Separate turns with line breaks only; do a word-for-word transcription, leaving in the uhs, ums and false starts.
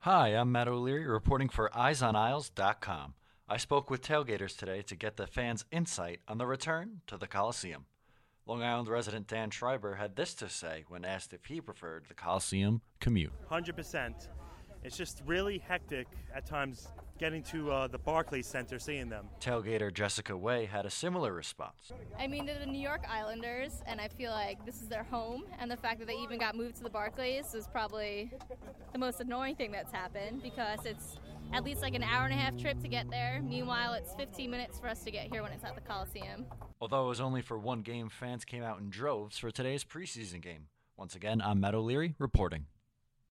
Hi, I'm Matt O'Leary reporting for eyes on isles dot com. I spoke with tailgaters today to get the fans' insight on the return to the Coliseum. Long Island resident Dan Schreiber had this to say when asked if he preferred the Coliseum commute.
one hundred percent. It's just really hectic at times getting to uh, the Barclays Center, seeing them.
Tailgater Jessica Way had a similar response.
I mean, they're the New York Islanders, and I feel like this is their home, and the fact that they even got moved to the Barclays is probably the most annoying thing that's happened, because it's at least like an hour and a half trip to get there. Meanwhile, it's fifteen minutes for us to get here when it's at the Coliseum.
Although it was only for one game, fans came out in droves for today's preseason game. Once again, I'm Matt O'Leary reporting.